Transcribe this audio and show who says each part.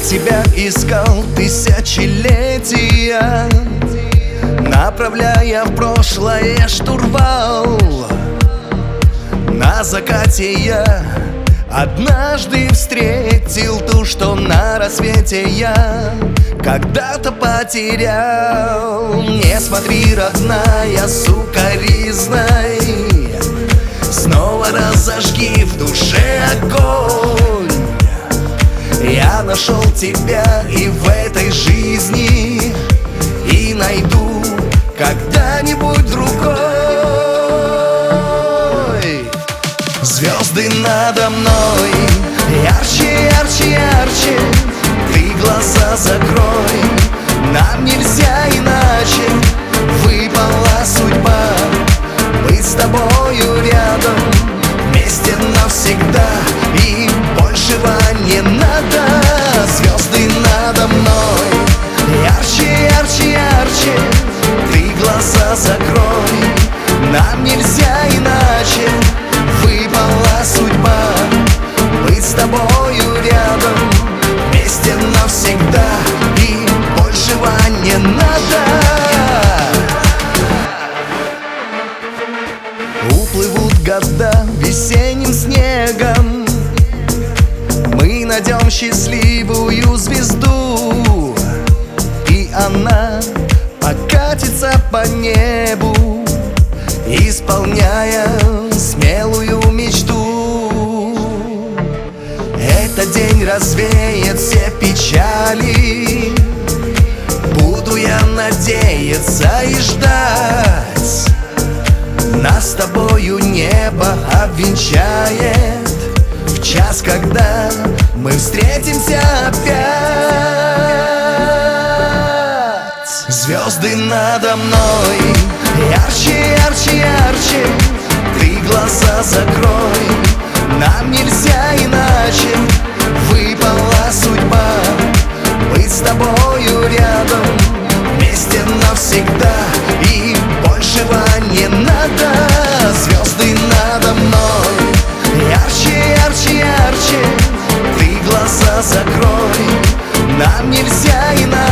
Speaker 1: тебя искал тысячелетия, направляя в прошлое штурвал. На закате я однажды встретил ту, что на рассвете я когда-то потерял. Не смотри, родная, сукоризной, снова разожги в душе огонь. Я нашел тебя и в этой жизни, и найду когда-нибудь другой. Звезды надо мной ярче, ярче, ярче. Ты глаза закрой, нам нельзя иначе. Выпала судьба быть с тобою рядом, вместе навсегда, и большего не надо. Звезды надо мной ярче, ярче, ярче. Ты глаза закрой, нам нельзя иначе. Выпала судьба быть с тобою рядом, вместе навсегда, и большего не надо. Уплывут года весенним снегом, мы найдем счастливую звезду, и она покатится по небу, исполняя смелую мечту. Этот день развеет все печали, буду я надеяться и ждать. Нас с тобою небо обвенчает в час, когда мы встретимся опять. Звезды надо мной ярче, ярче, ярче. Ты глаза закрой, нам нельзя иначе. Выпала судьба быть с тобою рядом, вместе навсегда, и большего не надо. Звезды надо мной ярче, ярче, ярче. Ты глаза закрой, нам нельзя иначе.